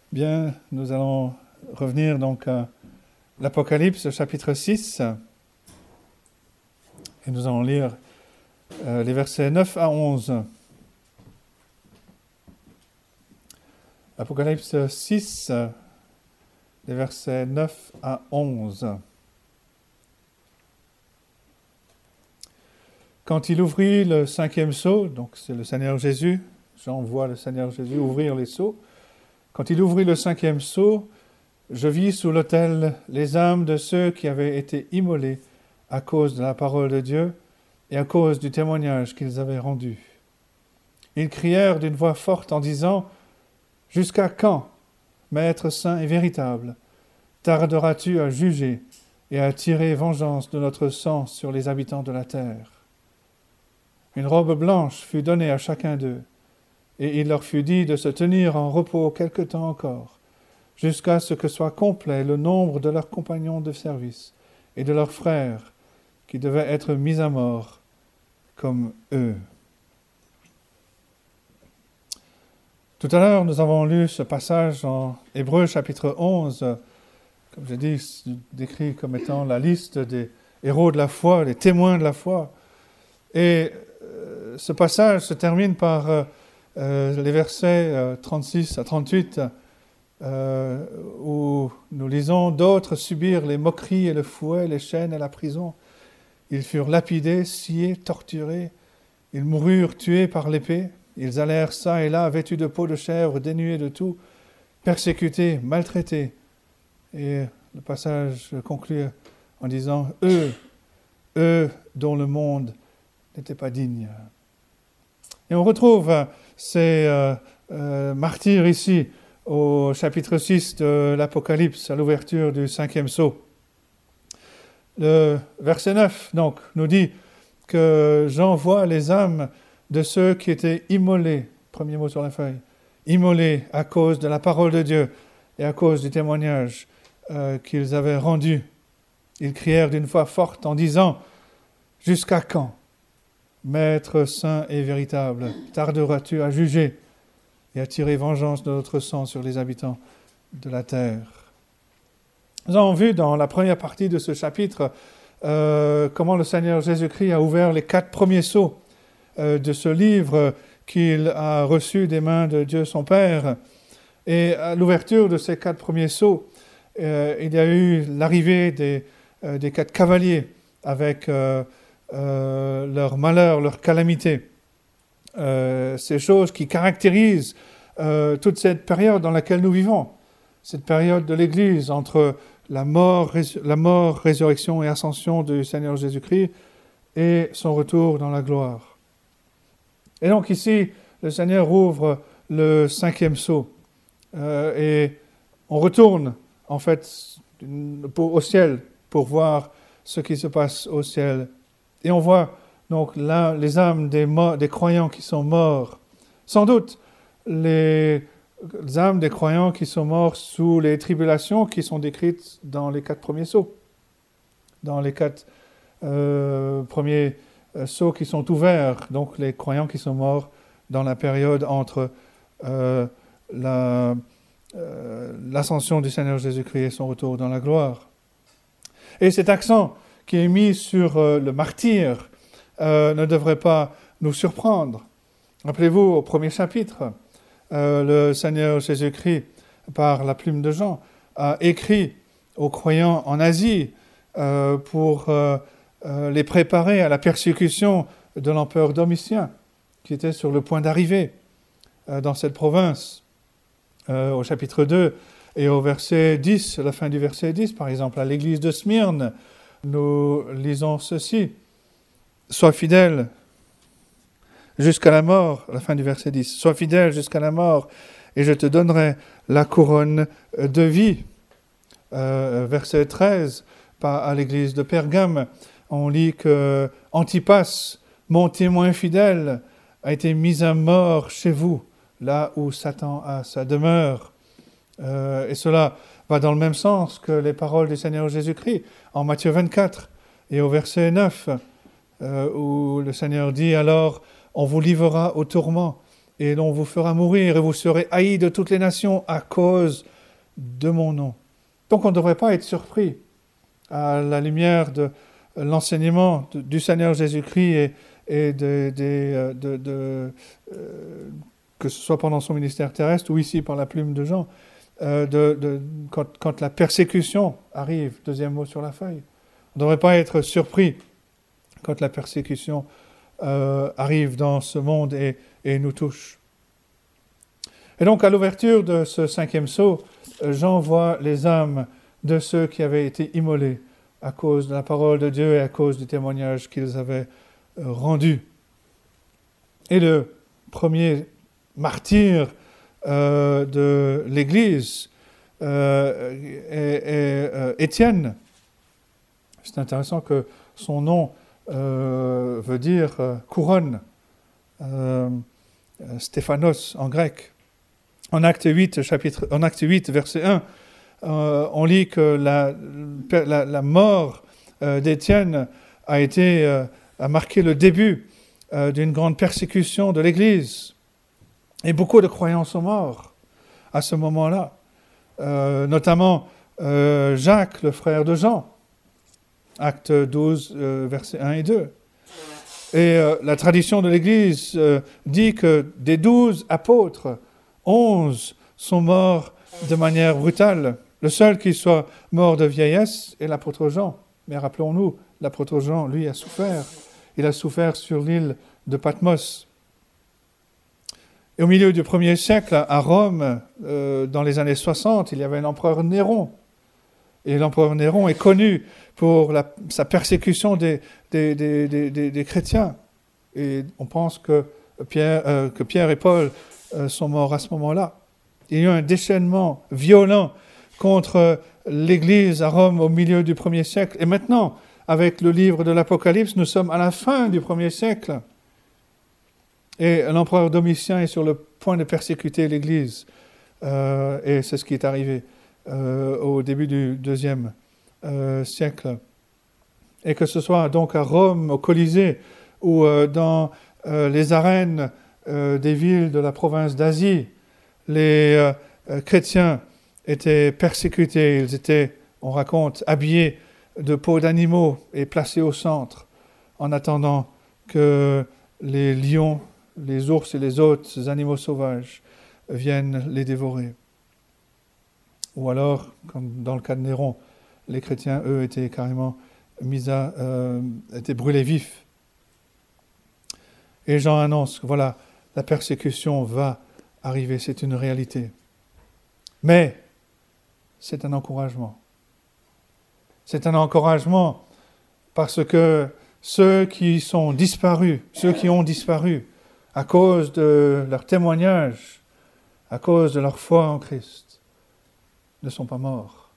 Bien, nous allons revenir donc à l'Apocalypse chapitre 6 et nous allons lire les versets 9 à 11. Apocalypse 6, les versets 9 à 11. Quand il ouvrit le cinquième sceau, donc c'est le Seigneur Jésus, Jean voit le Seigneur Jésus ouvrir les sceaux. Quand il ouvrit le cinquième sceau, je vis sous l'autel les âmes de ceux qui avaient été immolés à cause de la parole de Dieu et à cause du témoignage qu'ils avaient rendu. Ils crièrent d'une voix forte en disant « Jusqu'à quand, Maître saint et véritable, tarderas-tu à juger et à tirer vengeance de notre sang sur les habitants de la terre ?» Une robe blanche fut donnée à chacun d'eux, et il leur fut dit de se tenir en repos quelque temps encore, jusqu'à ce que soit complet le nombre de leurs compagnons de service et de leurs frères, qui devaient être mis à mort comme eux. Tout à l'heure, nous avons lu ce passage en Hébreux chapitre 11, comme j'ai dit, c'est décrit comme étant la liste des héros de la foi, les témoins de la foi. Et ce passage se termine par les versets 36 à 38, où nous lisons « D'autres subirent les moqueries et le fouet, les chaînes et la prison. Ils furent lapidés, sciés, torturés. Ils moururent tués par l'épée. Ils allèrent çà et là, vêtus de peau de chèvre, dénués de tout, persécutés, maltraités. » Et le passage conclut en disant « Eux dont le monde n'était pas digne. » Et on retrouve ces martyrs ici au chapitre 6 de l'Apocalypse, à l'ouverture du cinquième sceau. Le verset 9 donc, nous dit que Jean voit les âmes de ceux qui étaient immolés, premier mot sur la feuille, immolés à cause de la parole de Dieu et à cause du témoignage qu'ils avaient rendu. Ils crièrent d'une voix forte en disant « Jusqu'à quand, Maître saint et véritable, tarderas-tu à juger et à tirer vengeance de notre sang sur les habitants de la terre ?» Nous avons vu dans la première partie de ce chapitre comment le Seigneur Jésus-Christ a ouvert les 4 premiers sceaux de ce livre qu'il a reçu des mains de Dieu son Père. Et à l'ouverture de ces 4 premiers sceaux, il y a eu l'arrivée des 4 cavaliers avec leur malheur, leur calamité. Ces choses qui caractérisent toute cette période dans laquelle nous vivons, cette période de l'Église entre la mort, résurrection et ascension du Seigneur Jésus-Christ et son retour dans la gloire. Et donc ici, le Seigneur ouvre le 5e sceau et on retourne en fait au ciel pour voir ce qui se passe au ciel. Et on voit donc là les âmes des croyants qui sont morts. Sans doute les âmes des croyants qui sont morts sous les tribulations qui sont décrites dans les 4 premiers sceaux. Dans les 4 premiers sceaux qui sont ouverts, donc les croyants qui sont morts dans la période entre l'ascension du Seigneur Jésus-Christ et son retour dans la gloire. Et cet accent qui est mis sur le martyr ne devrait pas nous surprendre. Rappelez-vous, au premier chapitre, le Seigneur Jésus-Christ, par la plume de Jean, a écrit aux croyants en Asie pour les préparer à la persécution de l'empereur Domitien, qui était sur le point d'arriver dans cette province. Au chapitre 2 et au verset 10, à la fin du verset 10, par exemple, à l'église de Smyrne, nous lisons ceci. « Sois fidèle jusqu'à la mort », à la fin du verset 10. « Sois fidèle jusqu'à la mort, et je te donnerai la couronne de vie. » Verset 13, à l'église de Pergame, on lit que « Antipas, mon témoin fidèle, a été mis à mort chez vous, là où Satan a sa demeure. » Et cela va dans le même sens que les paroles du Seigneur Jésus-Christ en Matthieu 24 et au verset 9, où le Seigneur dit « Alors on vous livrera au tourment et l'on vous fera mourir, et vous serez haïs de toutes les nations à cause de mon nom. Donc on ne devrait pas être surpris à la lumière de l'enseignement du Seigneur Jésus-Christ et que ce soit pendant son ministère terrestre ou ici par la plume de Jean, quand la persécution arrive, deuxième mot sur la feuille. On ne devrait pas être surpris quand la persécution arrive dans ce monde et nous touche. Et donc, à l'ouverture de ce 5e sceau, Jean voit les âmes de ceux qui avaient été immolés à cause de la parole de Dieu et à cause du témoignage qu'ils avaient rendu. Et le premier martyr de l'Église est Étienne. C'est intéressant que son nom veut dire couronne, Stéphanos en grec. En Acte 8, verset 1, on lit que la mort d'Étienne a marqué le début d'une grande persécution de l'Église. Et beaucoup de croyants sont morts à ce moment-là, notamment Jacques, le frère de Jean, Acte 12, versets 1 et 2. Et la tradition de l'Église dit que des 12 apôtres, 11 sont morts de manière brutale. Le seul qui soit mort de vieillesse est l'apôtre Jean. Mais rappelons-nous, l'apôtre Jean, lui, a souffert. Il a souffert sur l'île de Patmos. Et au milieu du 1er siècle, à Rome, dans les années 60, il y avait l'empereur Néron. Et l'empereur Néron est connu pour sa persécution des chrétiens. Et on pense que Pierre et Paul sont morts à ce moment-là. Il y a eu un déchaînement violent contre l'Église à Rome au milieu du 1er siècle. Et maintenant, avec le livre de l'Apocalypse, nous sommes à la fin du 1er siècle. Et l'empereur Domitien est sur le point de persécuter l'Église. Et c'est ce qui est arrivé au début du 2e siècle. Et que ce soit donc à Rome, au Colisée, ou dans les arènes des villes de la province d'Asie, les chrétiens étaient persécutés. Ils étaient, on raconte, habillés de peaux d'animaux et placés au centre, en attendant que les lions, les ours et les autres animaux sauvages viennent les dévorer. Ou alors, comme dans le cas de Néron, les chrétiens, eux, étaient carrément étaient brûlés vifs. Et Jean annonce que voilà, la persécution va arriver, c'est une réalité. Mais c'est un encouragement. C'est un encouragement parce que ceux qui ont disparu à cause de leur témoignage, à cause de leur foi en Christ, ne sont pas morts.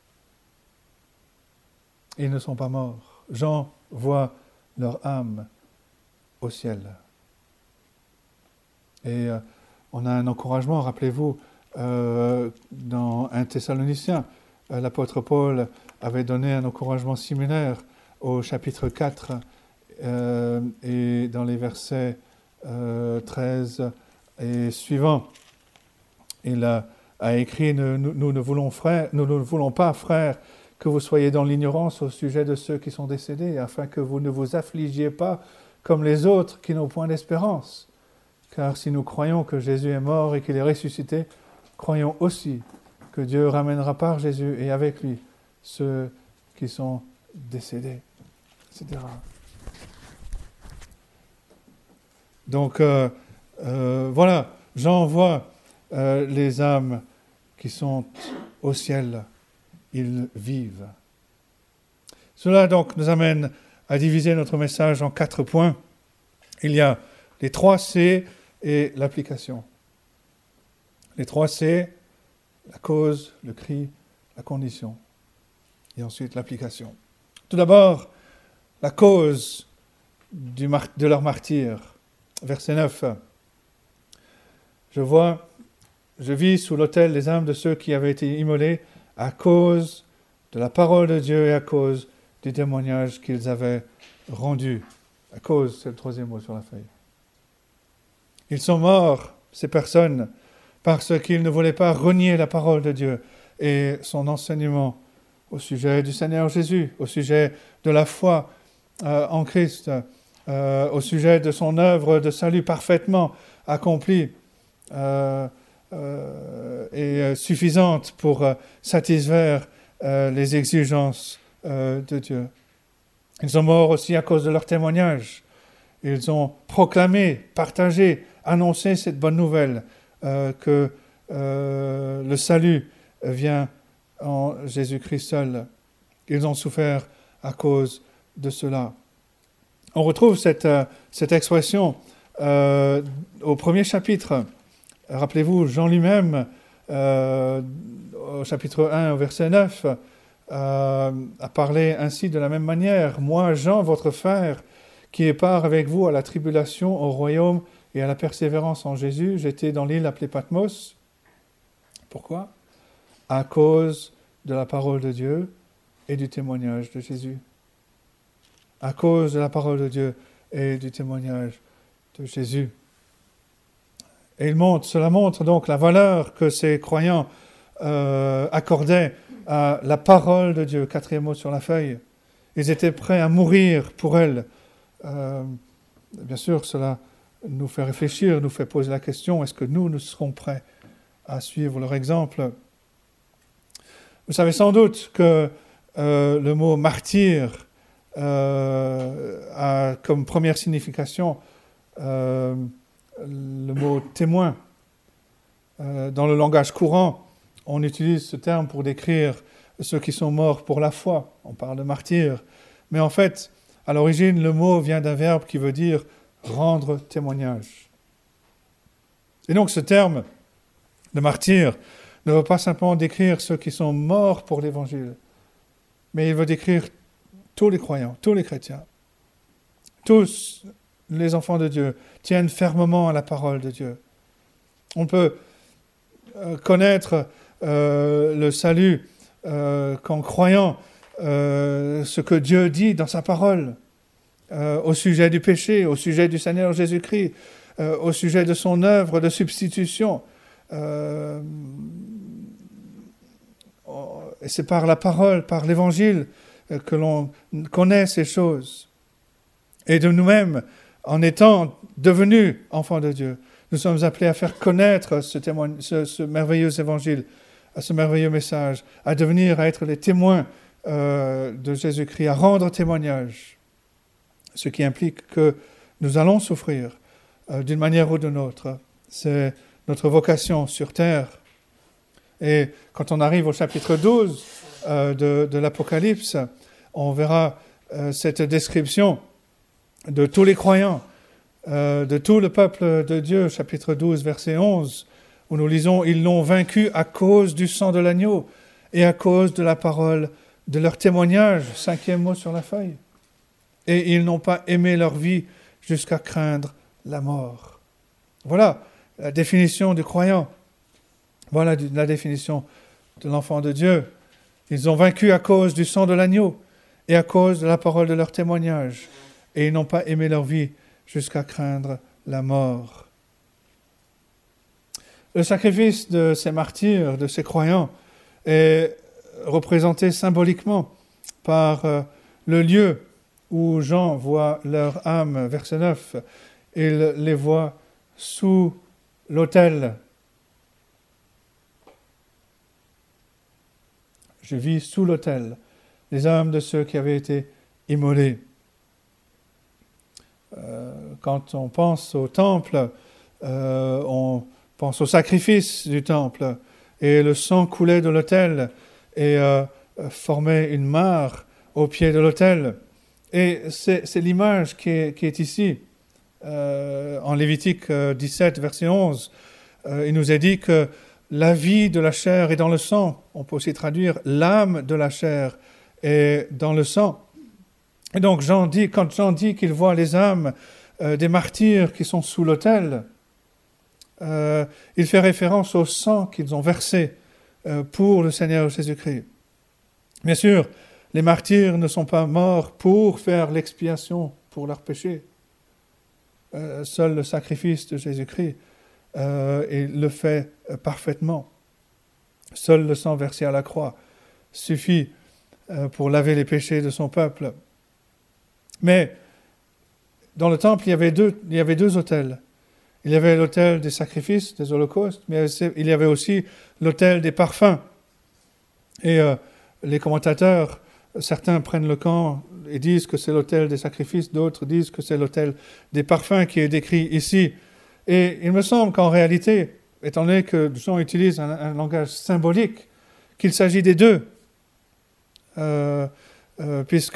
Ils ne sont pas morts. Jean voit leur âme au ciel. Et on a un encouragement, rappelez-vous, dans 1 Thessaloniciens, l'apôtre Paul avait donné un encouragement similaire au chapitre 4 et dans les versets 13 et suivants. Il a écrit « Nous ne voulons pas, frères, que vous soyez dans l'ignorance au sujet de ceux qui sont décédés, afin que vous ne vous affligiez pas comme les autres qui n'ont point d'espérance. Car si nous croyons que Jésus est mort et qu'il est ressuscité, croyons aussi que Dieu ramènera par Jésus et avec lui ceux qui sont décédés. » etc. Donc, voilà, Jean voit les âmes qui sont au ciel. Ils vivent. Cela donc nous amène à diviser notre message en 4 points. Il y a les 3 C et l'application. Les 3 C, la cause, le cri, la condition. Et ensuite l'application. Tout d'abord, la cause de leur martyre. Verset 9. Je vis sous l'autel les âmes de ceux qui avaient été immolés à cause de la parole de Dieu et à cause du témoignage qu'ils avaient rendu. À cause, c'est le 3e mot sur la feuille. Ils sont morts, ces personnes, parce qu'ils ne voulaient pas renier la parole de Dieu et son enseignement au sujet du Seigneur Jésus, au sujet de la foi en Christ, au sujet de son œuvre de salut parfaitement accomplie et suffisante pour satisfaire les exigences de Dieu. Ils sont morts aussi à cause de leur témoignage. Ils ont proclamé, partagé, annoncé cette bonne nouvelle que le salut vient en Jésus-Christ seul. Ils ont souffert à cause de cela. On retrouve cette expression au premier chapitre. Rappelez-vous, Jean lui-même, au chapitre 1, au verset 9, a parlé ainsi de la même manière. « Moi, Jean, votre frère, qui est part avec vous à la tribulation, au royaume et à la persévérance en Jésus, j'étais dans l'île appelée Patmos. » Pourquoi ? À cause de la parole de Dieu et du témoignage de Jésus. À cause de la parole de Dieu et du témoignage de Jésus. Et cela montre donc la valeur que ces croyants accordaient à la parole de Dieu, 4e mot sur la feuille. Ils étaient prêts à mourir pour elle. Bien sûr, cela nous fait réfléchir, nous fait poser la question, est-ce que nous serons prêts à suivre leur exemple ? Vous savez sans doute que le mot martyr a comme première signification le mot témoin. Dans le langage courant, on utilise ce terme pour décrire ceux qui sont morts pour la foi. On parle de martyrs. Mais en fait, à l'origine, le mot vient d'un verbe qui veut dire rendre témoignage. Et donc ce terme de martyr ne veut pas simplement décrire ceux qui sont morts pour l'Évangile, mais il veut décrire tous les croyants, tous les chrétiens. Tous les enfants de Dieu tiennent fermement à la parole de Dieu. On peut connaître le salut qu'en croyant ce que Dieu dit dans sa parole au sujet du péché, au sujet du Seigneur Jésus-Christ, au sujet de son œuvre de substitution. Et c'est par la parole, par l'Évangile, que l'on connaît ces choses. Et de nous-mêmes, en étant devenus enfants de Dieu, nous sommes appelés à faire connaître ce merveilleux Évangile, à ce merveilleux message, à être les témoins de Jésus-Christ, à rendre témoignage, ce qui implique que nous allons souffrir d'une manière ou d'une autre. C'est notre vocation sur terre. Et quand on arrive au chapitre 12 de l'Apocalypse, on verra cette description de tous les croyants, de tout le peuple de Dieu, chapitre 12, verset 11, où nous lisons « Ils l'ont vaincu à cause du sang de l'agneau et à cause de la parole de leur témoignage », 5e mot sur la feuille. « Et ils n'ont pas aimé leur vie jusqu'à craindre la mort. » Voilà la définition du croyant. Voilà la définition de l'enfant de Dieu. Ils ont vaincu à cause du sang de l'agneau et à cause de la parole de leur témoignage. Et ils n'ont pas aimé leur vie jusqu'à craindre la mort. Le sacrifice de ces martyrs, de ces croyants, est représenté symboliquement par le lieu où Jean voit leur âme, verset 9. Il les voit sous l'autel. Je vis sous l'autel les âmes de ceux qui avaient été immolés. Quand on pense au temple, on pense au sacrifice du temple, et le sang coulait de l'autel et formait une mare au pied de l'autel. Et c'est l'image qui est ici. En Lévitique 17, verset 11, il nous est dit que la vie de la chair est dans le sang. On peut aussi traduire l'âme de la chair est dans le sang. Et donc quand Jean dit qu'il voit les âmes des martyrs qui sont sous l'autel, il fait référence au sang qu'ils ont versé pour le Seigneur Jésus-Christ. Bien sûr, les martyrs ne sont pas morts pour faire l'expiation pour leurs péchés. seul le sacrifice de Jésus-Christ il le fait parfaitement. Seul le sang versé à la croix suffit pour laver les péchés de son peuple. Mais dans le temple, il y avait deux autels. Il y avait l'autel des sacrifices, des holocaustes, mais il y avait aussi l'autel des parfums. Et les commentateurs, certains prennent le camp et disent que c'est l'autel des sacrifices, d'autres disent que c'est l'autel des parfums qui est décrit ici. Et il me semble qu'en réalité, étant donné que Jean utilise un langage symbolique, qu'il s'agit des deux, puisque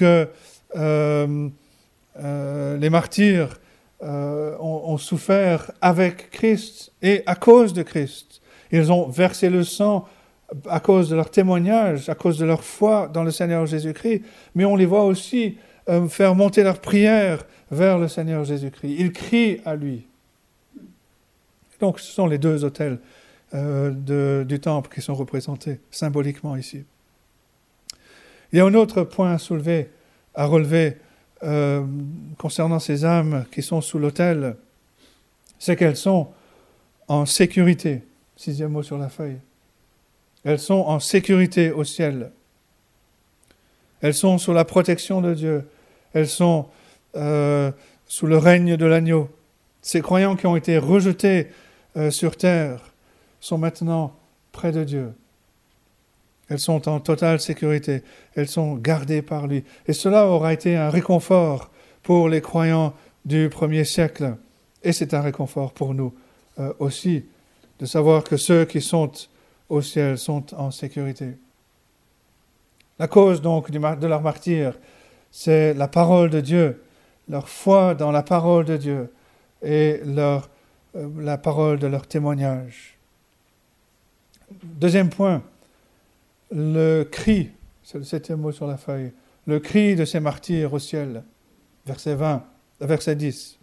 les martyrs ont souffert avec Christ et à cause de Christ. Ils ont versé le sang à cause de leur témoignage, à cause de leur foi dans le Seigneur Jésus-Christ, mais on les voit aussi faire monter leur prière vers le Seigneur Jésus-Christ. Ils crient à lui. Donc ce sont les deux autels du temple qui sont représentés symboliquement ici. Il y a un autre point à relever concernant ces âmes qui sont sous l'autel, c'est qu'elles sont en sécurité. 6e mot sur la feuille. Elles sont en sécurité au ciel. Elles sont sous la protection de Dieu. Elles sont sous le règne de l'agneau. Ces croyants qui ont été rejetés sur terre sont maintenant près de Dieu. Elles sont en totale sécurité. Elles sont gardées par lui. Et cela aura été un réconfort pour les croyants du 1er siècle. Et c'est un réconfort pour nous aussi, de savoir que ceux qui sont au ciel sont en sécurité. La cause donc de leur martyre, c'est la parole de Dieu, leur foi dans la parole de Dieu et la parole de leur témoignage. Deuxième point, le cri, c'est le 7e mot sur la feuille, le cri de ces martyrs au ciel, verset 10.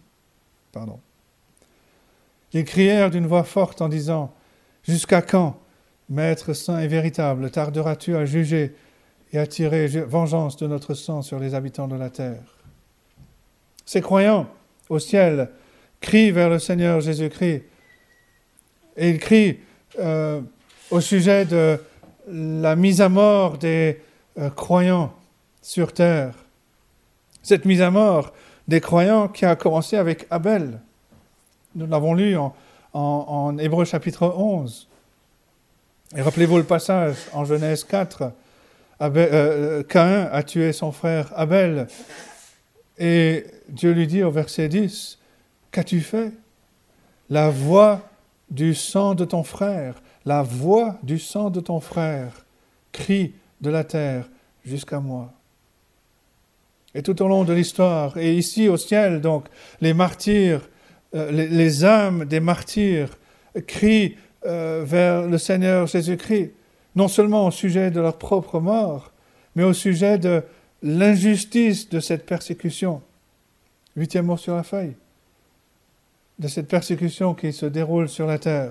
Ils crièrent d'une voix forte en disant « Jusqu'à quand, Maître saint et véritable, tarderas-tu à juger et à tirer vengeance de notre sang sur les habitants de la terre ?» Ces croyants au ciel crient vers le Seigneur Jésus-Christ et ils crient au sujet de la mise à mort des croyants sur terre. Cette mise à mort des croyants qui a commencé avec Abel. Nous l'avons lu en Hébreux chapitre 11. Et rappelez-vous le passage en Genèse 4. Caïn a tué son frère Abel. Et Dieu lui dit au verset 10, « Qu'as-tu fait ? La voix du sang de ton frère, la voix du sang de ton frère crie de la terre jusqu'à moi. » Et tout au long de l'histoire, et ici au ciel, donc, les martyrs, les âmes des martyrs crient vers le Seigneur Jésus-Christ, non seulement au sujet de leur propre mort, mais au sujet de l'injustice de cette persécution. 8e mot sur la feuille. De cette persécution qui se déroule sur la terre.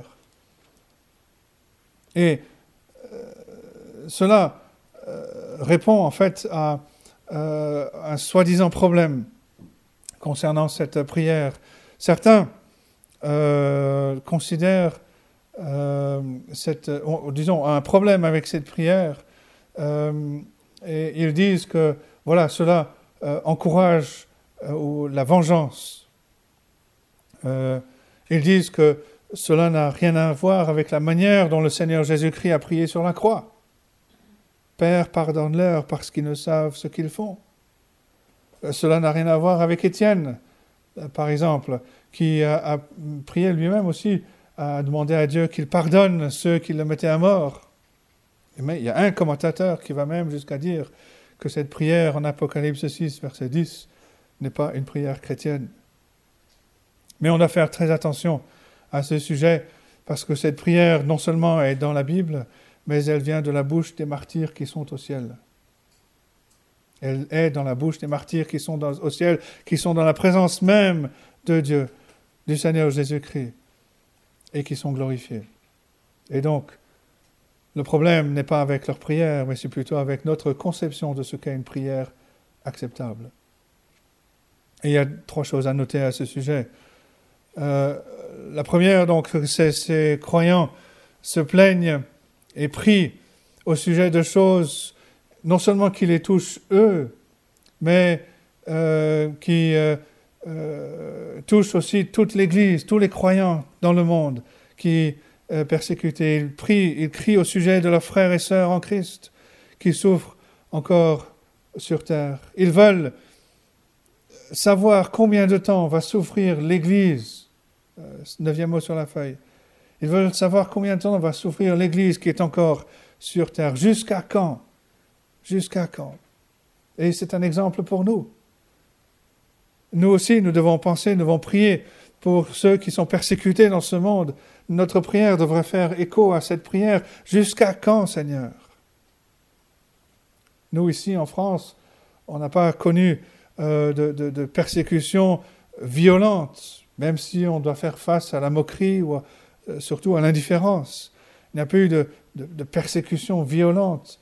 Et cela répond en fait à un soi-disant problème concernant cette prière. Certains considèrent un problème avec cette prière et ils disent que voilà, cela encourage la vengeance. Ils disent que cela n'a rien à voir avec la manière dont le Seigneur Jésus-Christ a prié sur la croix. Père, pardonne-leur parce qu'ils ne savent ce qu'ils font. Cela n'a rien à voir avec Étienne, par exemple, qui a prié lui-même aussi, a demandé à Dieu qu'il pardonne ceux qui le mettaient à mort. Mais il y a un commentateur qui va même jusqu'à dire que cette prière en Apocalypse 6, verset 10, n'est pas une prière chrétienne. Mais on doit faire très attention à ce sujet, parce que cette prière, non seulement est dans la Bible, mais elle vient de la bouche des martyrs qui sont au ciel. Elle est dans la bouche des martyrs qui sont au ciel, qui sont dans la présence même de Dieu, du Seigneur Jésus-Christ, et qui sont glorifiés. Et donc, le problème n'est pas avec leur prière, mais c'est plutôt avec notre conception de ce qu'est une prière acceptable. Et il y a 3 choses à noter à ce sujet. La première, donc, ces croyants se plaignent et prient au sujet de choses, non seulement qui les touchent eux, mais qui touchent aussi toute l'Église, tous les croyants dans le monde qui persécutés. Ils crient au sujet de leurs frères et sœurs en Christ qui souffrent encore sur terre. Ils veulent savoir combien de temps va souffrir l'Église. 9e mot sur la feuille. Ils veulent savoir combien de temps va souffrir l'Église qui est encore sur terre. Jusqu'à quand? Jusqu'à quand? Et c'est un exemple pour nous. Nous aussi, nous devons penser, nous devons prier pour ceux qui sont persécutés dans ce monde. Notre prière devrait faire écho à cette prière. Jusqu'à quand, Seigneur? Nous, ici, en France, on n'a pas connu de persécution violente, même si on doit faire face à la moquerie ou surtout à l'indifférence. Il n'y a pas eu de persécution violente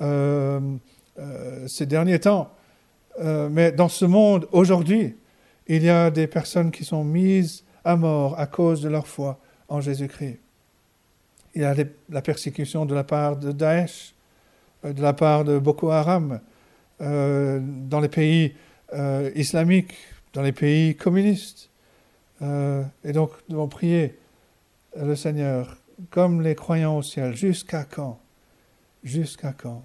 ces derniers temps. Mais dans ce monde, aujourd'hui, il y a des personnes qui sont mises à mort à cause de leur foi en Jésus-Christ. Il y a la persécution de la part de Daesh, de la part de Boko Haram, dans les pays islamiques, dans les pays communistes. Et donc, nous devons prier le Seigneur, comme les croyants au ciel, jusqu'à quand? Jusqu'à quand?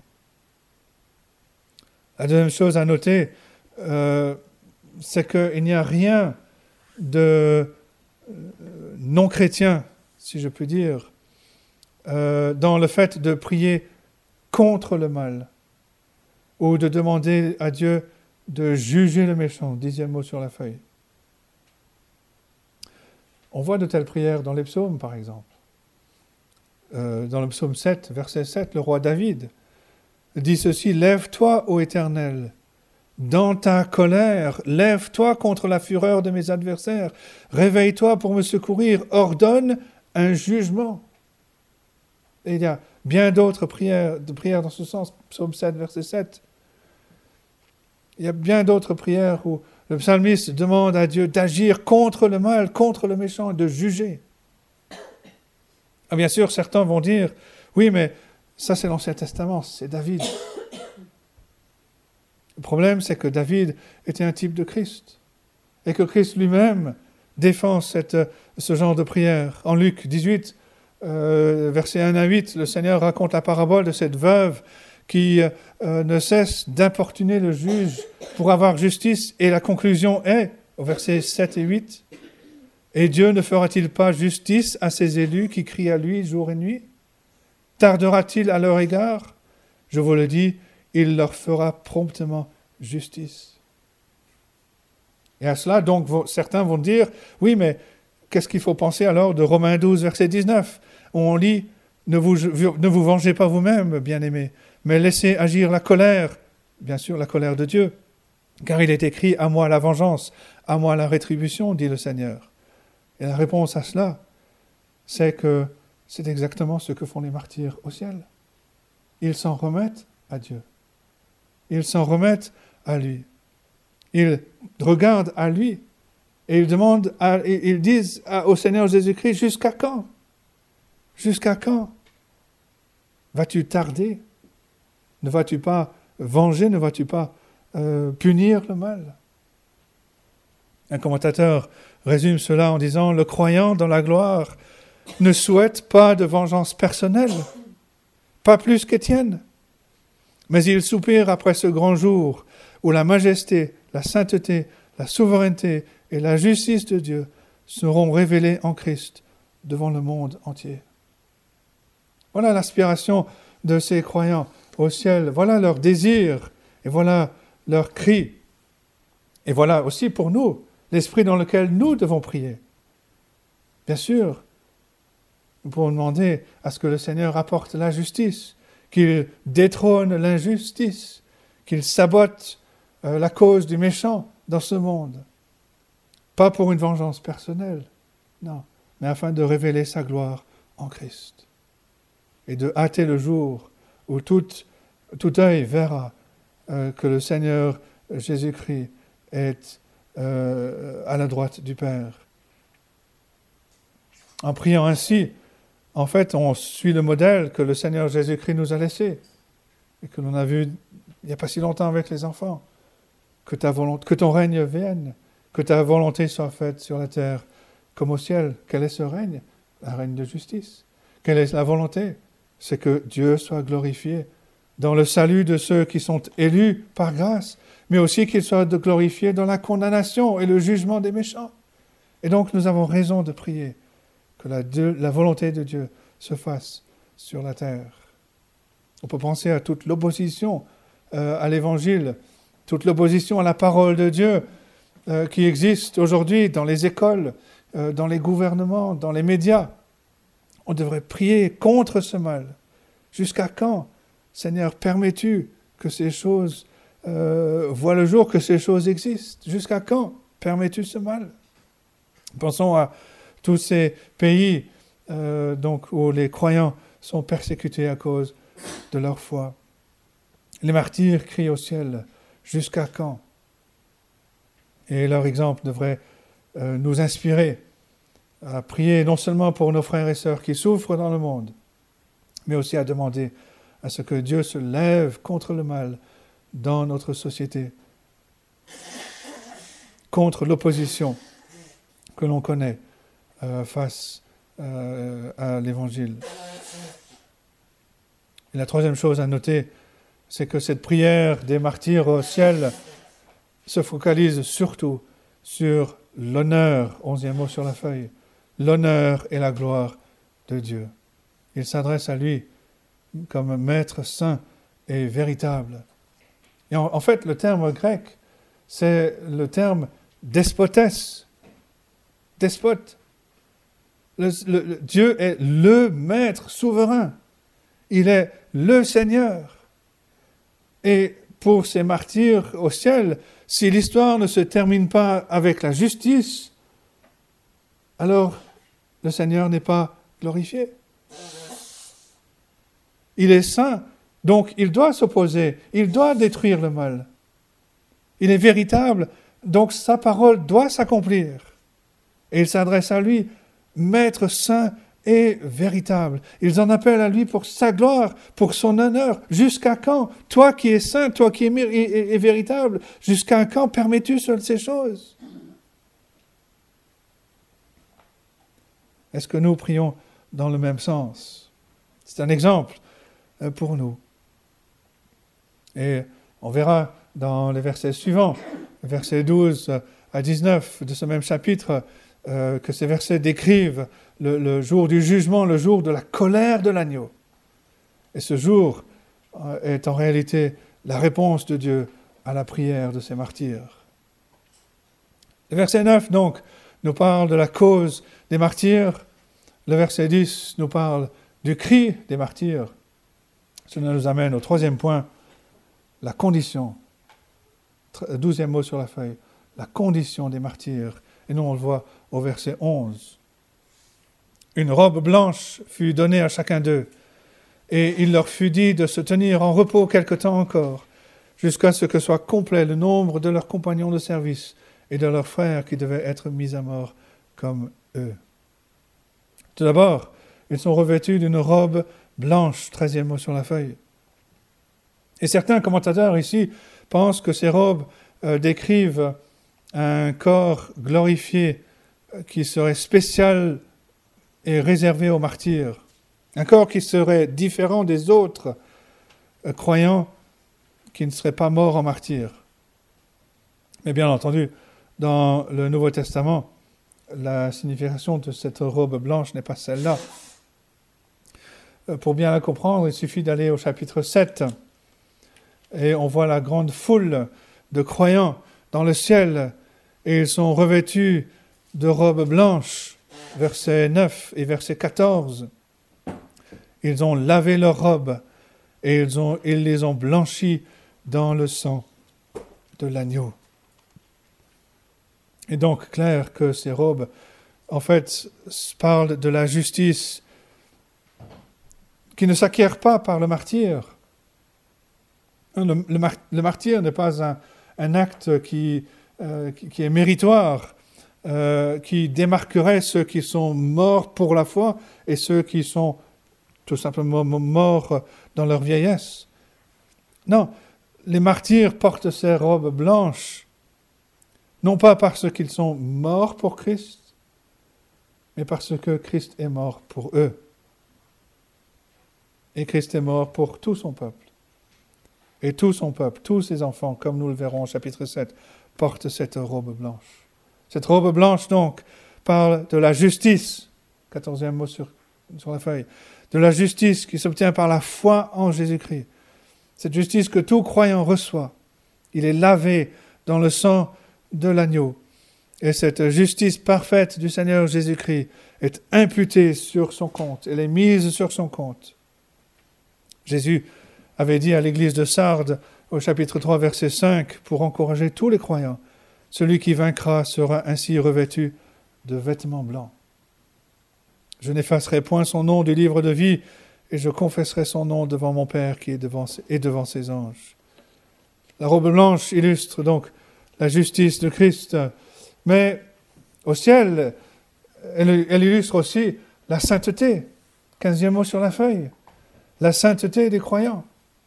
La deuxième chose à noter, c'est qu'il n'y a rien de non-chrétien, si je puis dire, dans le fait de prier contre le mal, ou de demander à Dieu de juger le méchant. 10e mot sur la feuille. On voit de telles prières dans les psaumes, par exemple. Dans le psaume 7, verset 7, le roi David dit ceci: « Lève-toi, ô Éternel, dans ta colère, lève-toi contre la fureur de mes adversaires, réveille-toi pour me secourir, ordonne un jugement. » Et il y a bien d'autres prières dans ce sens, psaume 7, verset 7. Il y a bien d'autres prières où le psalmiste demande à Dieu d'agir contre le mal, contre le méchant, de juger. Ah, bien sûr, certains vont dire, oui, mais ça c'est l'Ancien Testament, c'est David. Le problème, c'est que David était un type de Christ, et que Christ lui-même défend ce genre de prière. En Luc 18, versets 1 à 8, le Seigneur raconte la parabole de cette veuve qui ne cesse d'importuner le juge pour avoir justice, et la conclusion est, au verset 7 et 8, « Et Dieu ne fera-t-il pas justice à ses élus qui crient à lui jour et nuit? Tardera-t-il à leur égard? Je vous le dis, il leur fera promptement justice. » Et à cela, donc, certains vont dire, oui, mais qu'est-ce qu'il faut penser alors de Romains 12, verset 19, où on lit, ne vous vengez pas vous-même, bien-aimés, mais laissez agir la colère, bien sûr la colère de Dieu, car il est écrit, à moi la vengeance, à moi la rétribution, dit le Seigneur. Et la réponse à cela, c'est que c'est exactement ce que font les martyrs au ciel. Ils s'en remettent à Dieu. Ils s'en remettent à lui. Ils regardent à lui et ils disent au Seigneur Jésus-Christ, jusqu'à quand? Jusqu'à quand? Vas-tu tarder? Ne vas-tu pas venger? Ne vas-tu pas punir le mal? Un commentateur résume cela en disant, le croyant dans la gloire ne souhaite pas de vengeance personnelle, pas plus qu'Étienne, mais il soupire après ce grand jour où la majesté, la sainteté, la souveraineté et la justice de Dieu seront révélées en Christ devant le monde entier. Voilà l'aspiration de ces croyants au ciel, voilà leur désir et voilà leur cri. Et voilà aussi pour nous l'esprit dans lequel nous devons prier. Bien sûr, nous pouvons demander à ce que le Seigneur apporte la justice, qu'il détrône l'injustice, qu'il sabote la cause du méchant dans ce monde. Pas pour une vengeance personnelle, non, mais afin de révéler sa gloire en Christ. Et de hâter le jour où tout œil verra que le Seigneur Jésus-Christ est à la droite du Père. En priant ainsi, en fait, on suit le modèle que le Seigneur Jésus-Christ nous a laissé et que l'on a vu il n'y a pas si longtemps avec les enfants. Que ton règne vienne, que ta volonté soit faite sur la terre comme au ciel. Quel est ce règne? Un règne de justice. Quelle est la volonté? C'est que Dieu soit glorifié dans le salut de ceux qui sont élus par grâce, mais aussi qu'il soit glorifié dans la condamnation et le jugement des méchants. Et donc nous avons raison de prier que la volonté de Dieu se fasse sur la terre. On peut penser à toute l'opposition à l'Évangile, toute l'opposition à la parole de Dieu qui existe aujourd'hui dans les écoles, dans les gouvernements, dans les médias. On devrait prier contre ce mal. Jusqu'à quand, Seigneur, permets-tu que ces choses voient le jour, que ces choses existent? Jusqu'à quand permets-tu ce mal? Pensons à tous ces pays où les croyants sont persécutés à cause de leur foi. Les martyrs crient au ciel, jusqu'à quand? Et leur exemple devrait nous inspirer à prier non seulement pour nos frères et sœurs qui souffrent dans le monde, mais aussi à demander à ce que Dieu se lève contre le mal dans notre société, contre l'opposition que l'on connaît face à l'Évangile. Et la troisième chose à noter, c'est que cette prière des martyrs au ciel se focalise surtout sur l'honneur, 11e mot sur la feuille, l'honneur et la gloire de Dieu. Il s'adresse à lui comme maître saint et véritable. Et en fait, le terme grec, c'est le terme despotes, despote. Dieu est le maître souverain. Il est le Seigneur. Et pour ces martyrs au ciel, si l'histoire ne se termine pas avec la justice, alors le Seigneur n'est pas glorifié. Il est saint, donc il doit s'opposer, il doit détruire le mal. Il est véritable, donc sa parole doit s'accomplir. Et il s'adresse à lui, maître saint et véritable. Ils en appellent à lui pour sa gloire, pour son honneur. Jusqu'à quand? Toi qui es saint, toi qui es véritable, jusqu'à quand permets-tu ces choses? Est-ce que nous prions dans le même sens? C'est un exemple pour nous. Et on verra dans les versets suivants, versets 12 à 19 de ce même chapitre, que ces versets décrivent le jour du jugement, le jour de la colère de l'agneau. Et ce jour est en réalité la réponse de Dieu à la prière de ces martyrs. Le verset 9, donc, nous parle de la cause des martyrs. Le verset 10 nous parle du cri des martyrs. Cela nous amène au troisième point, la condition. 12e mot sur la feuille, la condition des martyrs. Et nous, on le voit au verset 11. Une robe blanche fut donnée à chacun d'eux, et il leur fut dit de se tenir en repos quelque temps encore, jusqu'à ce que soit complet le nombre de leurs compagnons de service et de leurs frères qui devaient être mis à mort comme eux. Tout d'abord, ils sont revêtus d'une robe blanche, 13e mot sur la feuille. Et certains commentateurs ici pensent que ces robes décrivent un corps glorifié qui serait spécial et réservé aux martyrs. Un corps qui serait différent des autres croyants qui ne seraient pas morts en martyrs. Mais bien entendu, dans le Nouveau Testament, la signification de cette robe blanche n'est pas celle-là. Pour bien la comprendre, il suffit d'aller au chapitre 7 et on voit la grande foule de croyants dans le ciel et ils sont revêtus de robes blanches, verset 9 et verset 14. Ils ont lavé leurs robes et ils les ont blanchis dans le sang de l'agneau. Et donc, clair que ces robes, en fait, parlent de la justice qui ne s'acquiert pas par le martyr. Le martyr n'est pas un acte qui est méritoire qui démarquerait ceux qui sont morts pour la foi et ceux qui sont tout simplement morts dans leur vieillesse. Non, les martyrs portent ces robes blanches, non pas parce qu'ils sont morts pour Christ, mais parce que Christ est mort pour eux. Et Christ est mort pour tout son peuple. Et tout son peuple, tous ses enfants, comme nous le verrons au chapitre 7, portent cette robe blanche. Cette robe blanche, donc, parle de la justice, 14e mot sur la feuille, de la justice qui s'obtient par la foi en Jésus-Christ. Cette justice que tout croyant reçoit. Il est lavé dans le sang de l'agneau. Et cette justice parfaite du Seigneur Jésus-Christ est imputée sur son compte. Elle est mise sur son compte. Jésus avait dit à l'église de Sardes, au chapitre 3, verset 5, pour encourager tous les croyants, « Celui qui vaincra sera ainsi revêtu de vêtements blancs. Je n'effacerai point son nom du livre de vie, et je confesserai son nom devant mon Père qui est devant ses anges. » La robe blanche illustre donc la justice de Christ, mais au ciel, elle illustre aussi la sainteté. 15e mot sur la feuille. La sainteté des croyants.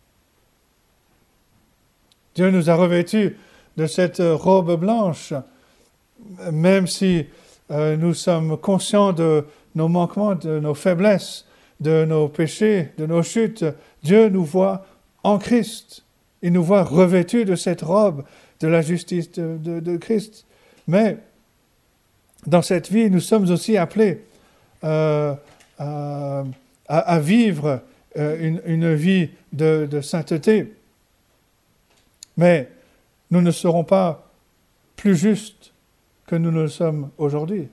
Dieu nous a revêtus de cette robe blanche, même si nous sommes conscients de nos manquements, de nos faiblesses, de nos péchés, de nos chutes. Dieu nous voit en Christ. Il nous voit revêtus de cette robe de la justice de Christ. Mais dans cette vie, nous sommes aussi appelés à vivre une vie de sainteté. Mais nous ne serons pas plus justes que nous ne le sommes aujourd'hui.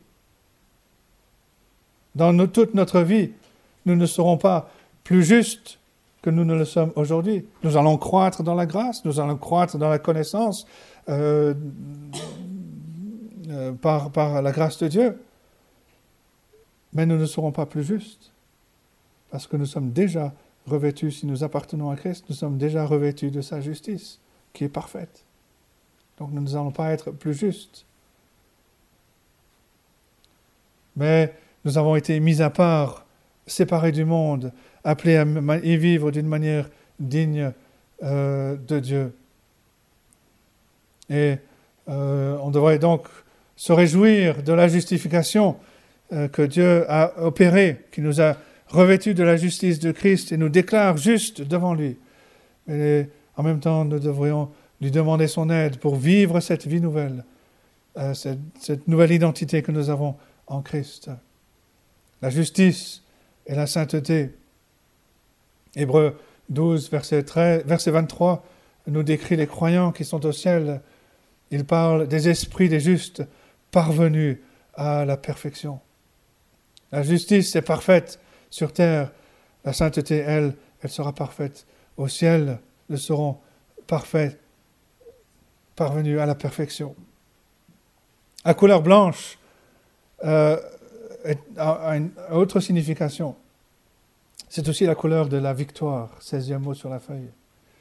Dans toute notre vie, nous ne serons pas plus justes que nous ne le sommes aujourd'hui. Nous allons croître dans la grâce, nous allons croître dans la connaissance par la grâce de Dieu. Mais nous ne serons pas plus justes parce que nous sommes déjà revêtus, si nous appartenons à Christ, nous sommes déjà revêtus de sa justice qui est parfaite. Donc nous n'allons pas être plus justes. Mais nous avons été mis à part, séparés du monde, appelés à y vivre d'une manière digne de Dieu. Et on devrait donc se réjouir de la justification que Dieu a opérée, qui nous a revêtus de la justice de Christ et nous déclare justes devant lui. Mais en même temps, nous devrions lui demander son aide pour vivre cette vie nouvelle, cette nouvelle identité que nous avons en Christ. La justice et la sainteté. Hébreux 12, verset 23, nous décrit les croyants qui sont au ciel. Il parle des esprits des justes parvenus à la perfection. La justice est parfaite sur terre. La sainteté, elle sera parfaite. Au ciel, ils seront parfaits, parvenus à la perfection. La couleur blanche a une autre signification. C'est aussi la couleur de la victoire, 16e mot sur la feuille.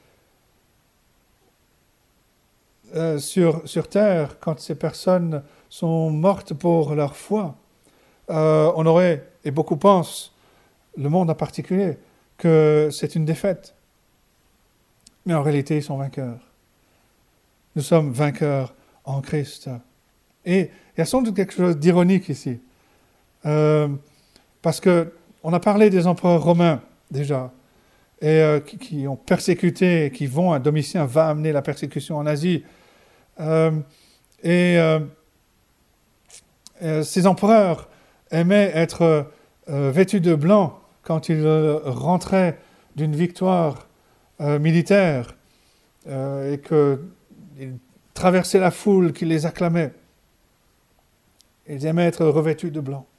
Sur terre, quand ces personnes sont mortes pour leur foi, on aurait, et beaucoup pensent, le monde en particulier, que c'est une défaite. Mais en réalité, ils sont vainqueurs. Nous sommes vainqueurs en Christ. Et il y a sans doute quelque chose d'ironique ici. Parce qu'on a parlé des empereurs romains, déjà, et qui ont persécuté, qui vont, Domitien va amener la persécution en Asie. Ces empereurs aimaient être vêtus de blanc quand ils rentraient d'une victoire militaire et qu'ils traversaient la foule qui les acclamait. Ils aimaient être revêtus de blanc.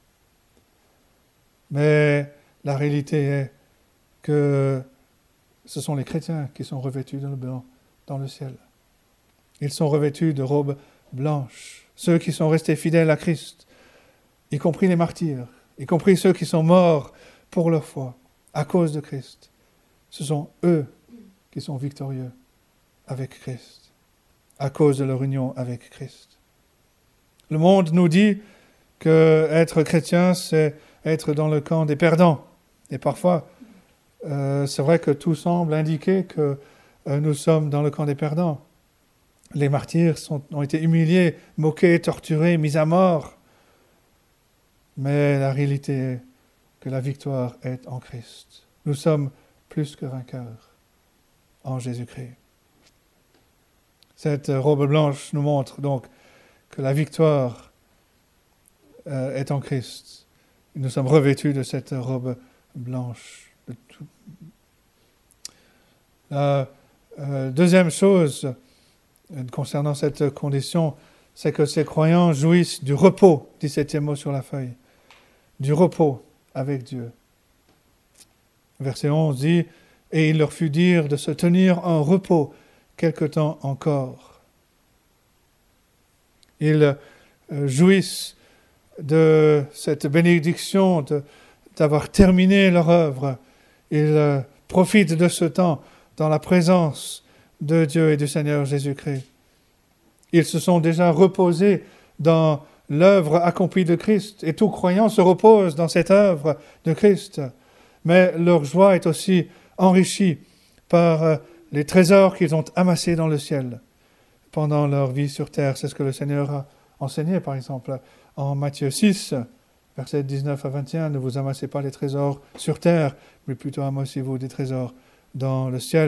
Mais la réalité est que ce sont les chrétiens qui sont revêtus de blanc dans le ciel. Ils sont revêtus de robes blanches. Ceux qui sont restés fidèles à Christ, y compris les martyrs, y compris ceux qui sont morts pour leur foi, à cause de Christ, ce sont eux qui sont victorieux avec Christ, à cause de leur union avec Christ. Le monde nous dit que être chrétien, c'est être dans le camp des perdants. Et parfois, c'est vrai que tout semble indiquer que nous sommes dans le camp des perdants. Les martyrs ont été humiliés, moqués, torturés, mis à mort. Mais la réalité est que la victoire est en Christ. Nous sommes plus que vainqueurs en Jésus-Christ. Cette robe blanche nous montre donc que la victoire est en Christ. Nous sommes revêtus de cette robe blanche. La deuxième chose concernant cette condition, c'est que ces croyants jouissent du repos, 17e mot sur la feuille, du repos avec Dieu. Verset 11 dit « Et il leur fut dire de se tenir en repos quelque temps encore. » Ils jouissent de cette bénédiction d'avoir terminé leur œuvre. Ils profitent de ce temps dans la présence de Dieu et du Seigneur Jésus-Christ. Ils se sont déjà reposés dans l'œuvre accomplie de Christ, et tout croyant se repose dans cette œuvre de Christ. Mais leur joie est aussi enrichie par les trésors qu'ils ont amassés dans le ciel pendant leur vie sur terre. C'est ce que le Seigneur a enseigné, par exemple, en Matthieu 6, versets 19 à 21. « Ne vous amassez pas les trésors sur terre, mais plutôt amassez-vous des trésors dans le ciel. »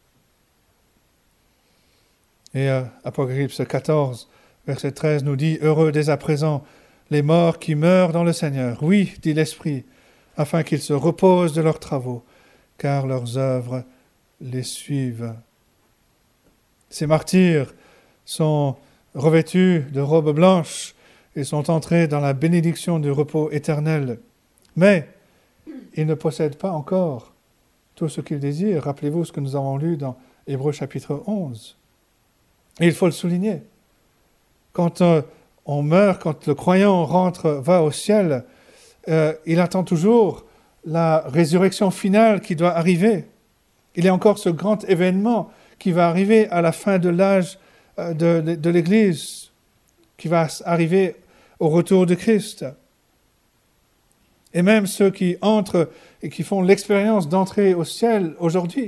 Et Apocalypse 14, verset 13 nous dit « Heureux dès à présent les morts qui meurent dans le Seigneur. Oui, dit l'Esprit, afin qu'ils se reposent de leurs travaux, car leurs œuvres les suivent. » Ces martyrs sont revêtus de robes blanches et sont entrés dans la bénédiction du repos éternel. Mais ils ne possèdent pas encore tout ce qu'ils désirent. Rappelez-vous ce que nous avons lu dans Hébreux chapitre 11. Et il faut le souligner. Quand on meurt, quand le croyant va au ciel, il attend toujours la résurrection finale qui doit arriver. Il y a encore ce grand événement qui va arriver à la fin de l'âge de l'Église, qui va arriver au retour de Christ. Et même ceux qui entrent et qui font l'expérience d'entrer au ciel aujourd'hui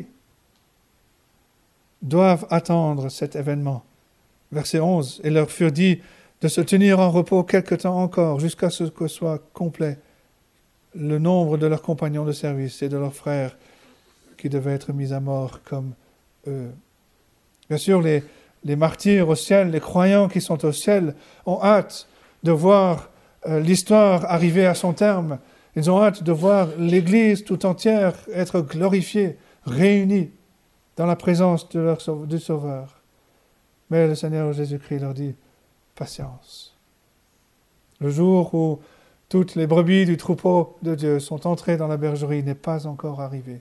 doivent attendre cet événement. Verset 11, « Et leur furent dit de se tenir en repos quelque temps encore, jusqu'à ce que soit complet le nombre de leurs compagnons de service et de leurs frères qui devaient être mis à mort comme eux. » Bien sûr, les martyrs au ciel, les croyants qui sont au ciel, ont hâte de voir l'histoire arriver à son terme. Ils ont hâte de voir l'Église tout entière être glorifiée, réunie dans la présence du Sauveur. Mais le Seigneur Jésus-Christ leur dit « Patience. » Le jour où toutes les brebis du troupeau de Dieu sont entrées dans la bergerie n'est pas encore arrivé.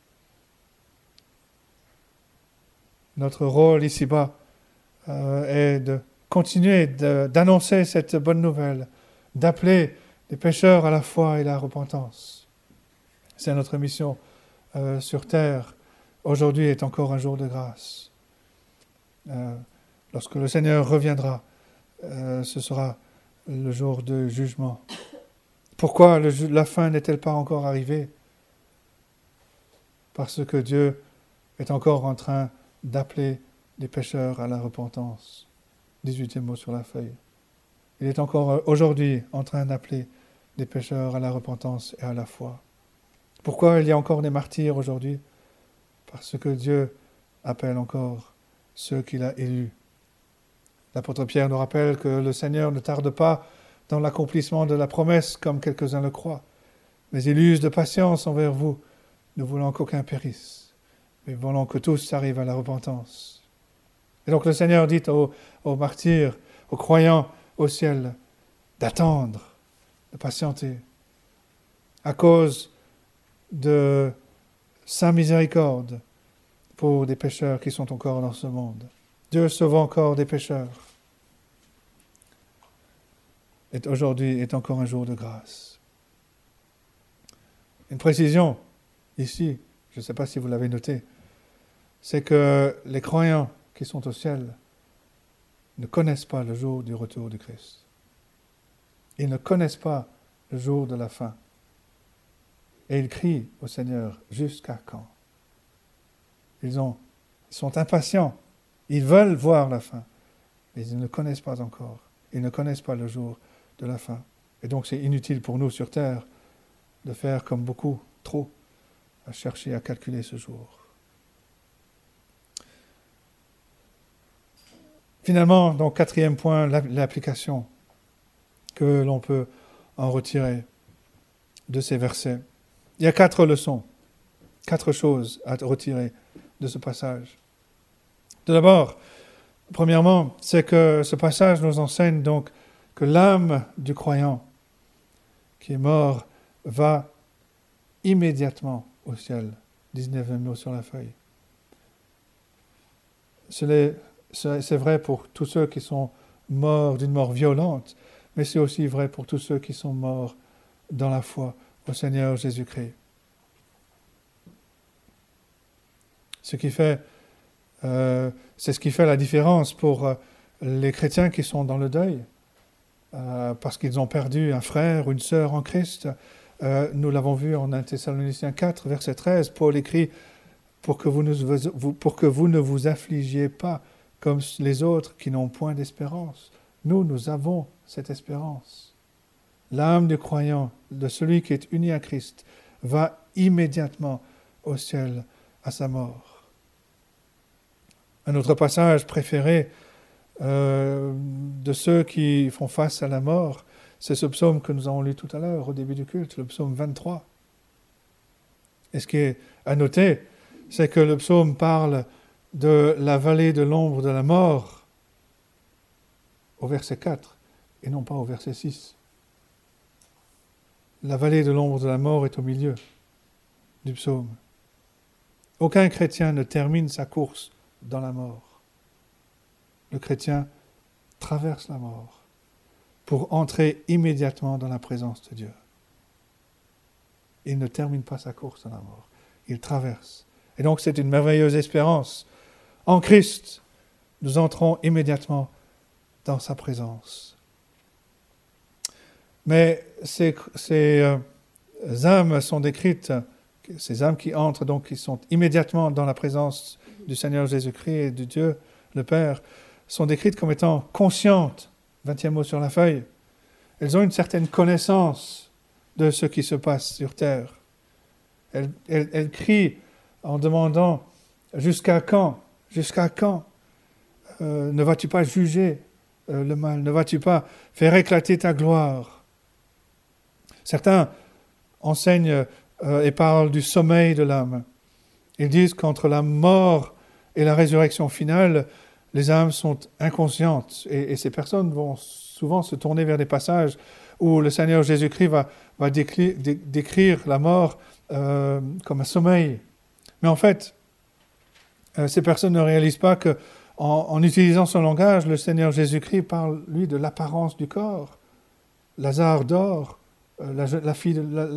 Notre rôle ici-bas est de continuer d'annoncer cette bonne nouvelle, d'appeler les pécheurs à la foi et la repentance. C'est notre mission sur terre. Aujourd'hui est encore un jour de grâce. Lorsque le Seigneur reviendra, ce sera le jour de jugement. Pourquoi la fin n'est-elle pas encore arrivée? Parce que Dieu est encore en train d'appeler les pécheurs à la repentance. 18e mot sur la feuille. Il est encore aujourd'hui en train d'appeler les pécheurs à la repentance et à la foi. Pourquoi il y a encore des martyrs aujourd'hui? Parce que Dieu appelle encore ceux qu'il a élus. L'apôtre Pierre nous rappelle que le Seigneur ne tarde pas dans l'accomplissement de la promesse, comme quelques-uns le croient, mais il use de patience envers vous, ne voulant qu'aucun périsse, mais voulant que tous arrivent à la repentance. Et donc le Seigneur dit aux martyrs, aux croyants au ciel, d'attendre, de patienter, à cause de sa miséricorde pour des pécheurs qui sont encore dans ce monde. Dieu sauve encore des pécheurs. Et aujourd'hui est encore un jour de grâce. Une précision ici, je ne sais pas si vous l'avez noté, c'est que les croyants qui sont au ciel ne connaissent pas le jour du retour du Christ. Ils ne connaissent pas le jour de la fin. Et ils crient au Seigneur, jusqu'à quand? Ils sont impatients. Ils veulent voir la fin. Mais ils ne connaissent pas encore. Ils ne connaissent pas le jour de la fin. Et donc c'est inutile pour nous sur terre de faire comme beaucoup, trop, à chercher à calculer ce jour. Finalement, donc quatrième point, l'application que l'on peut en retirer de ces versets. Il y a 4 leçons, 4 choses à retirer de ce passage. Tout d'abord, premièrement, c'est que ce passage nous enseigne donc que l'âme du croyant qui est mort va immédiatement au ciel. 19e mot sur la feuille. C'est vrai pour tous ceux qui sont morts d'une mort violente, mais c'est aussi vrai pour tous ceux qui sont morts dans la foi au Seigneur Jésus-Christ. C'est ce qui fait la différence pour les chrétiens qui sont dans le deuil, parce qu'ils ont perdu un frère ou une sœur en Christ. Nous l'avons vu en 1 Thessaloniciens 4, verset 13, Paul écrit « pour que vous ne vous affligiez pas comme les autres qui n'ont point d'espérance. » Nous avons cette espérance. L'âme du croyant, de celui qui est uni à Christ, va immédiatement au ciel à sa mort. Un autre passage préféré de ceux qui font face à la mort, c'est ce psaume que nous avons lu tout à l'heure, au début du culte, le psaume 23. Et ce qui est à noter, c'est que le psaume parle de la vallée de l'ombre de la mort au verset 4 et non pas au verset 6. La vallée de l'ombre de la mort est au milieu du psaume. Aucun chrétien ne termine sa course dans la mort. Le chrétien traverse la mort pour entrer immédiatement dans la présence de Dieu. Il ne termine pas sa course dans la mort. Il traverse. Et donc c'est une merveilleuse espérance. En Christ, nous entrons immédiatement dans sa présence. Mais ces âmes sont décrites, ces âmes qui entrent, donc qui sont immédiatement dans la présence du Seigneur Jésus-Christ et de Dieu, le Père, sont décrites comme étant conscientes, 20e mot sur la feuille. Elles ont une certaine connaissance de ce qui se passe sur terre. Elles crient en demandant « Jusqu'à quand ? Jusqu'à quand ne vas-tu pas juger le mal? Ne vas-tu pas faire éclater ta gloire ?» Certains enseignent et parlent du sommeil de l'âme. Ils disent qu'entre la mort et la résurrection finale, les âmes sont inconscientes. Et ces personnes vont souvent se tourner vers des passages où le Seigneur Jésus-Christ va décrire la mort comme un sommeil. Mais en fait, ces personnes ne réalisent pas qu'en utilisant son langage, le Seigneur Jésus-Christ parle, lui, de l'apparence du corps. Lazare dort, la fille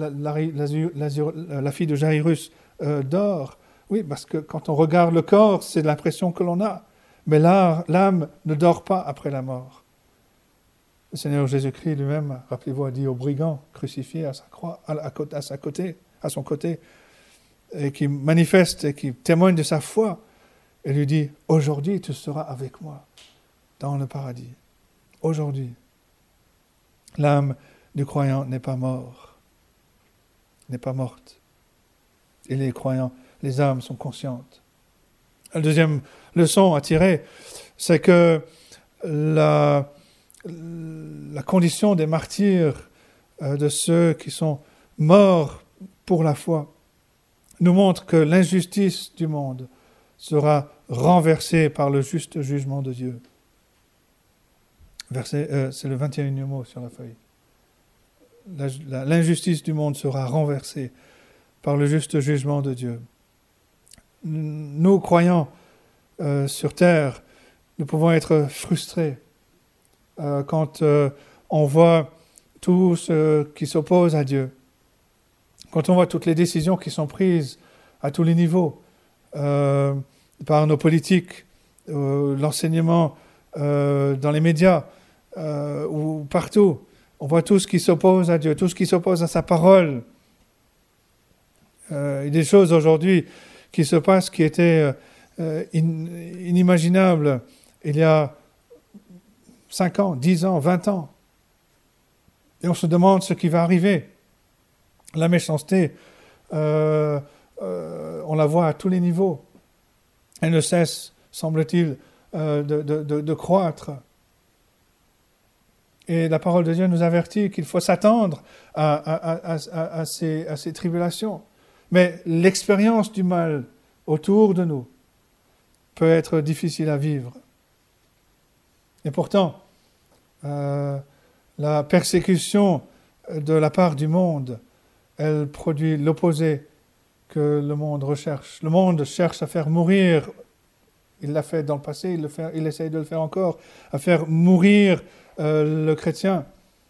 de Jairus dort. Oui, parce que quand on regarde le corps, c'est l'impression que l'on a. Mais l'âme ne dort pas après la mort. Le Seigneur Jésus-Christ lui-même, rappelez-vous, a dit au brigand crucifié à sa croix, à son côté, et qui manifeste et qui témoigne de sa foi, et lui dit « Aujourd'hui, tu seras avec moi dans le paradis. » Aujourd'hui. L'âme du croyant n'est pas morte. Et les croyants, les âmes sont conscientes. La deuxième leçon à tirer, c'est que la condition des martyrs, de ceux qui sont morts pour la foi, nous montre que l'injustice du monde sera renversée par le juste jugement de Dieu. C'est le 21e mot sur la feuille. L'injustice du monde sera renversée par le juste jugement de Dieu. Nous, croyants sur terre, nous pouvons être frustrés quand on voit tout ce qui s'oppose à Dieu, quand on voit toutes les décisions qui sont prises à tous les niveaux par nos politiques, l'enseignement dans les médias, ou partout. On voit tout ce qui s'oppose à Dieu, tout ce qui s'oppose à sa parole. Il y a des choses aujourd'hui qui se passent qui étaient inimaginables il y a 5 ans, 10 ans, 20 ans. Et on se demande ce qui va arriver. La méchanceté, on la voit à tous les niveaux. Elle ne cesse, semble-t-il, de croître. Et la parole de Dieu nous avertit qu'il faut s'attendre à ces tribulations. Mais l'expérience du mal autour de nous peut être difficile à vivre. Et pourtant, la persécution de la part du monde, elle produit l'opposé que le monde recherche. Le monde cherche à faire mourir, il l'a fait dans le passé, il essaye de le faire encore, à faire mourir le chrétien,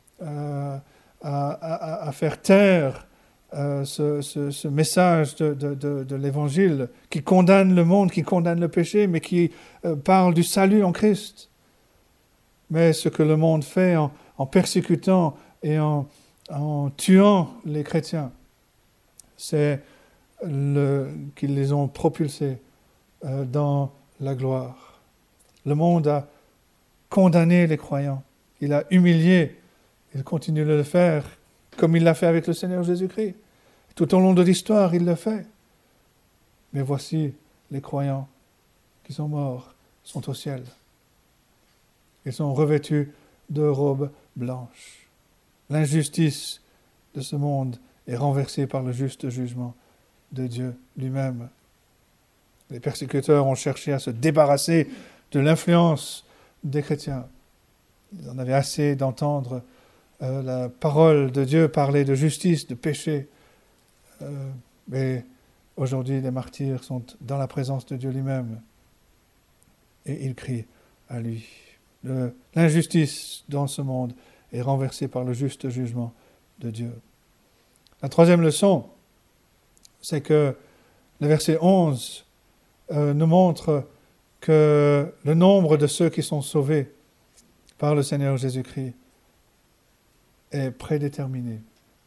à faire taire ce message de l'Évangile qui condamne le monde, qui condamne le péché, mais qui parle du salut en Christ. Mais ce que le monde fait en persécutant et en tuant les chrétiens, c'est qu'ils les ont propulsés dans la gloire. Le monde a condamné les croyants. Il a humilié. Il continue de le faire comme il l'a fait avec le Seigneur Jésus-Christ. Tout au long de l'histoire, il le fait. Mais voici, les croyants qui sont morts sont au ciel. Ils sont revêtus de robes blanches. L'injustice de ce monde est renversée par le juste jugement de Dieu lui-même. Les persécuteurs ont cherché à se débarrasser de l'influence des chrétiens. Ils en avaient assez d'entendre la parole de Dieu parler de justice, de péché. Mais aujourd'hui, les martyrs sont dans la présence de Dieu lui-même et ils crient à lui. L'injustice dans ce monde est renversée par le juste jugement de Dieu. La troisième leçon, c'est que le verset 11 nous montre que le nombre de ceux qui sont sauvés par le Seigneur Jésus-Christ est prédéterminé.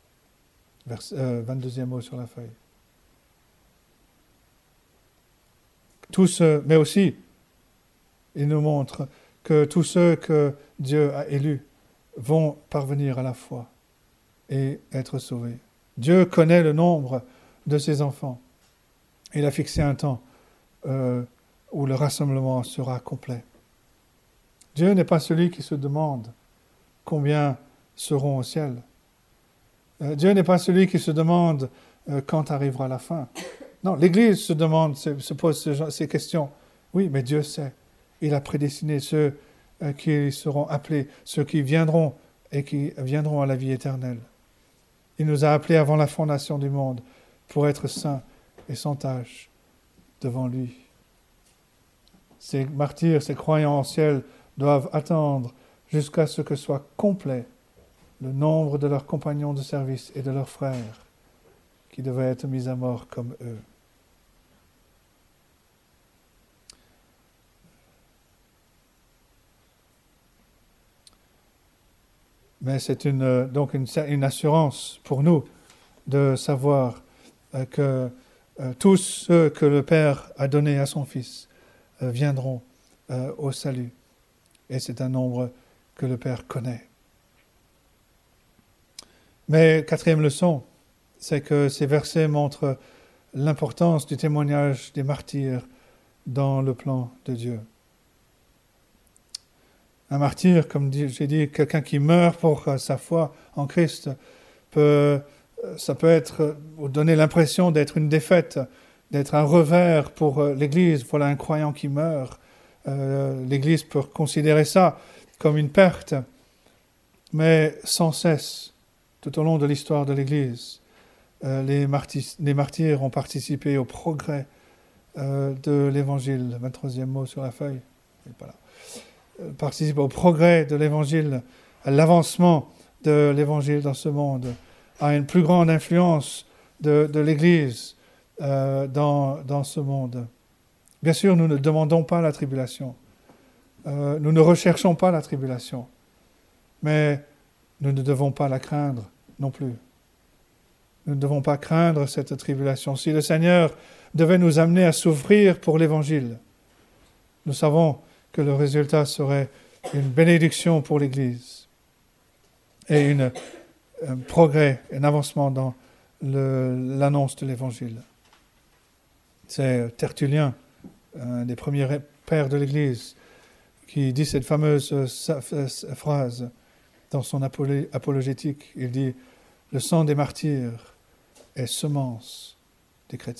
22e mot sur la feuille. Tous, mais aussi, il nous montre que tous ceux que Dieu a élus vont parvenir à la foi et être sauvés. Dieu connaît le nombre de ses enfants. Il a fixé un temps où le rassemblement sera complet. Dieu n'est pas celui qui se demande combien seront au ciel. Dieu n'est pas celui qui se demande quand arrivera la fin. Non, l'Église se pose ces questions. Oui, mais Dieu sait. Il a prédestiné ceux qui seront appelés, ceux qui viendront et qui viendront à la vie éternelle. Il nous a appelés avant la fondation du monde pour être saints et sans tache devant lui. Ces martyrs, ces croyants en ciel doivent attendre jusqu'à ce que soit complet le nombre de leurs compagnons de service et de leurs frères qui devaient être mis à mort comme eux. Mais c'est donc une assurance pour nous de savoir que tous ceux que le Père a donnés à son Fils viendront au salut. Et c'est un nombre que le Père connaît. Mais quatrième leçon, c'est que ces versets montrent l'importance du témoignage des martyrs dans le plan de Dieu. Un martyr, comme j'ai dit, quelqu'un qui meurt pour sa foi en Christ, ça peut être donner l'impression d'être une défaite, d'être un revers pour l'Église. Voilà un croyant qui meurt. L'Église peut considérer ça comme une perte, mais sans cesse, tout au long de l'histoire de l'Église, les martyrs ont participé au progrès de l'Évangile. 23e mot sur la feuille. Voilà. Participent au progrès de l'Évangile, à l'avancement de l'Évangile dans ce monde, à une plus grande influence de l'Église dans ce monde. Bien sûr, nous ne demandons pas la tribulation. nous ne recherchons pas la tribulation, mais nous ne devons pas la craindre non plus. Nous ne devons pas craindre cette tribulation. Si le Seigneur devait nous amener à souffrir pour l'Évangile, nous savons que le résultat serait une bénédiction pour l'Église et un progrès, un avancement dans l'annonce de l'Évangile. C'est Tertullien, un des premiers pères de l'Église, qui dit cette fameuse phrase dans son apologétique. Il dit « Le sang des martyrs est semence des chrétiens ».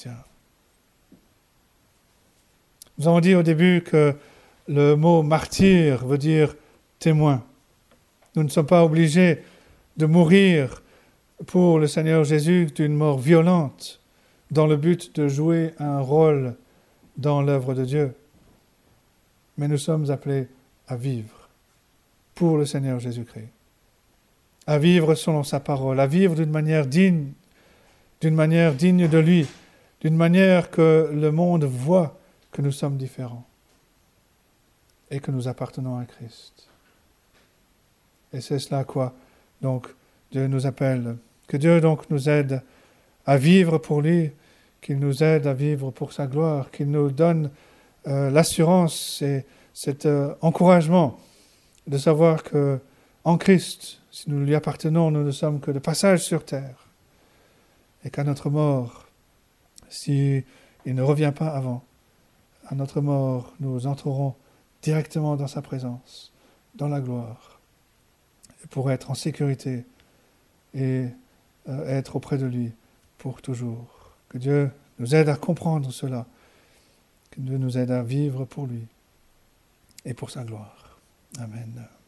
Nous avons dit au début que le mot « martyr » veut dire « témoin ». Nous ne sommes pas obligés de mourir pour le Seigneur Jésus d'une mort violente dans le but de jouer un rôle dans l'œuvre de Dieu. Mais nous sommes appelés à vivre pour le Seigneur Jésus-Christ, à vivre selon sa parole, à vivre d'une manière digne de lui, d'une manière que le monde voit que nous sommes différents et que nous appartenons à Christ. Et c'est cela à quoi donc Dieu nous appelle. Que Dieu donc nous aide à vivre pour lui, qu'il nous aide à vivre pour sa gloire, qu'il nous donne l'assurance et cet encouragement de savoir que en Christ, si nous lui appartenons, nous ne sommes que de passage sur terre. Et qu'à notre mort, si il ne revient pas avant, à notre mort, nous entrerons directement dans sa présence, dans la gloire, pour être en sécurité et être auprès de lui pour toujours. Que Dieu nous aide à comprendre cela, que Dieu nous aide à vivre pour lui et pour sa gloire. Amen.